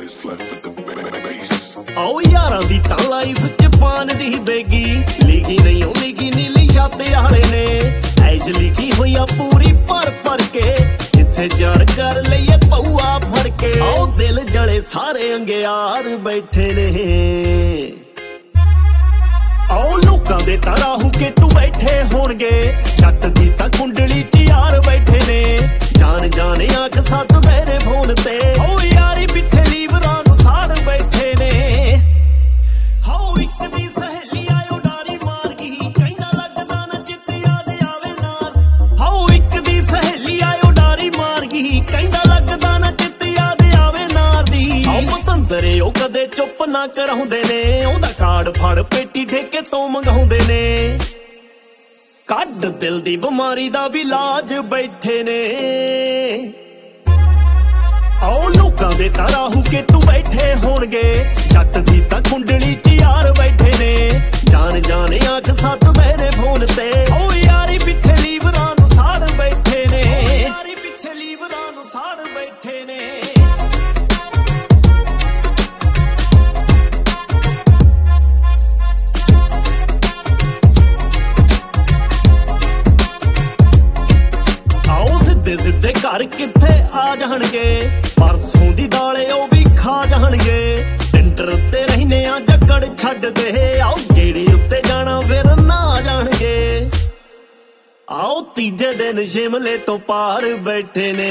ਆਓ ਯਾਰਾਂ ਦੀ ਤਾਂ ਲਾਈਫ ਚ ਪਾਨ ਦੀ ਬੇਗੀ ਲਿਖੀ ਨਹੀਂ ਉਹ ਲਿਖੀ ਨੀਲੀ ਛੱਤ ਵਾਲੇ ਨੇ ਐਜ ਲਿਖੀ ਹੋਈ ਆ ਪੂਰੀ ਭਰ ਕੇ ਕਿਸੇ ਜਰ ਕਰ ਲਈਏ ਪਊਆ ਫੜ ਕੇ ਆਓ ਦਿਲ ਜਲੇ ਸਾਰੇ ਅੰਗਿਆਰ ਬੈਠੇ ਨੇ ਆਓ ਲੋਕਾਂ ਦੇ ਤਾਂ ਰਾਹੂ ਕੇ ਤੂੰ ਬੈਠੇ ਹੋਣਗੇ ਜੱਟ ਦੀ ਤਾਂ ਕੁੰਡਲੀ ਚ ਯਾਰ ਬੈਠੇ ਨੇ ਜਾਣ ਅੱਖ ਸੱਤ ਮੇਰੇ ਫੋਨ ਤੇ ਓ ਯਾਰੀ ਪਿੱਛੇ ਲੀਵਰਾਂ ਨੂੰ ਸਾੜ ਬੈਠੇ ਨੇ ਹਾਓ ਇੱਕ ਦੀ ਸਹੇਲੀ ਆਇਓ ਡਾਰੀ ਮਾਰ ਗਈ ਕਹਿੰਦਾ ਲੱਗਦਾ ਨਾ ਚਿੱਤ ਯਾਦ ਆਵੇ ਨਾਲ ਹਾਓ ਇੱਕ ਦੀ ਸਹੇਲੀ ਆਇਓ ਡਾਰੀ ਮਾਰ ਗਈ ਕਹਿੰਦਾ ਲੱਗਦਾ ਨਾ ਚਿੱਤ ਯਾਦ ਆਵੇ ਨਾਲ ਦੀ ਆਓ ਪਤੰਦਰੇ ਉਹ ਕਦੇ ਚੁੱਪ ਨਾ ਕਰਾਉਂਦੇ ਨੇ ਉਹਦਾ ਕਾਰਡ ਫੜ ਪੇਟੀ ਠੇਕੇ ਤੋਂ ਮੰਗਾਉਂਦੇ ਨੇ ਕੱਢ ਦਿਲ ਦੀ ਬਿਮਾਰੀ ਦਾ ਵੀ ਇਲਾਜ ਬੈਠੇ ਨੇ ਆਓ ਲੋਕਾਂ ਦੇ ਤਾਂ ਰਾਹੂ ਕੇ ਤੂੰ ਬੈਠੇ ਹੋਣਗੇ ਜੱਟ ਦੀ ਤਾਂ ਕੁੰਡਲੀ ਚ ਯਾਰ ਬੈਠੇ ਨੇ ਜਾਣ ਅੱਖ ਸੱਤ ਮੇਰੇ ਫੋਨ ਤੇ ਓ ਯਾਰੀ ਪਿੱਛੇ ਲੀਵਰਾਂ ਨੂੰ ਸਾੜ ਬੈਠੇ ਨੇ ਯਾਰੀ ਪਿੱਛੇ ਲੀਵਰਾਂ ਨੂੰ ਸਾੜ ਬੈਠੇ ਨੇ ਸਿੱਧੇ ਘਰ ਕਿੱਥੇ ਆ ਜਾਣਗੇ ਪਰਸੋਂ ਦੀ ਦਾਲੇ ਉਹ ਵੀ ਖਾ ਜਾਣਗੇ ਟਿੰਡਰ ਉੱਤੇ ਰਹਿਨੇ ਆ ਜੱਕੜ ਛੱਡਦੇ ਆਓ ਗੇੜੀ ਉੱਤੇ ਜਾਣਾ ਫਿਰ ਨਾ ਜਾਣਗੇ ਆਓ ਤੀਜੇ ਦਿਨ ਸ਼ਿਮਲੇ ਤੋਂ ਪਾਰ ਬੈਠੇ ਨੇ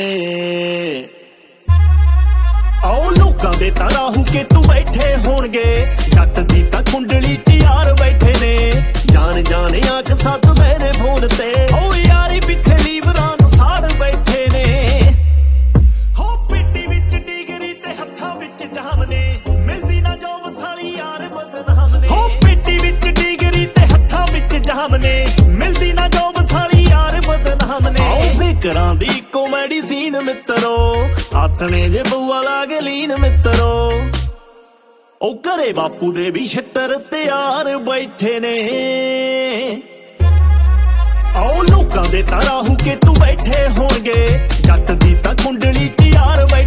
ਆਓ ਲੋਕਾਂ ਦੇ ਤਾਂ ਰਾਹੂ ਕੇ ਤੂੰ ਬੈਠੇ ਹੋਣਗੇ ਜੱਟ ਦੀ ਤਾਂ ਕੁੰਡਲੀ ਚ ਯਾਰ ਬੈਠੇ ਨੇ ਜਾਣ ਅੱਖ ਸੱਤ ਮੇਰੇ ਫੋਨ ਤੇ ਓ ਯਾਰੀ ਪਿੱਛੇ ਲੀਵਰਾਂ ਨੂੰ ਸਾੜ ਬੈਠੇ ਨੇ ਹੋ ਪਿੱਟੀ ਵਿੱਚ ਡਿਗਰੀ ਤੇ ਹੱਥਾਂ ਵਿੱਚ ਜਾਮ ਨੇ ਮਿਲਦੀ ਨਾ ਜੋਬ ਸਾਲੀ ਯਾਰ ਬਦਨਾਮ ਨੇ ਹੋ ਪਿੱਟੀ ਵਿੱਚ ਡਿਗਰੀ ਤੇ ਹੱਥਾਂ ਵਿੱਚ ਜਾਮ ਨੇ ਮਿਲਦੀ ਨਾ ਜੋਬ ਸਾਲੀ ਯਾਰ ਬਦਨਾਮ ਨੇ ਆਓ ਫਿਕਰਾਂ ਦੀ ਕਾਮੇਡੀ ਸੀਨ ਮਿੱਤਰੋ ਆਥਣੇ ਜੇ ਬਊਆ ਲਾਗੇ ਲੀਨ ਮਿੱਤਰੋ ਉਹ ਘਰੇ ਬਾਪੂ ਦੇ ਵੀ ਛਿੱਤਰ ਤਿਆਰ ਬੈਠੇ ਨੇ ਆਓ ਲੋਕਾਂ ਦੇ ਤਾਂ ਰਾਹੂ ਕੇ ਤੂੰ ਬੈਠੇ ਹੋਣਗੇ ਜੱਟ ਦੀ ਤਾਂ ਕੁੰਡਲੀ ਚ ਯਾਰ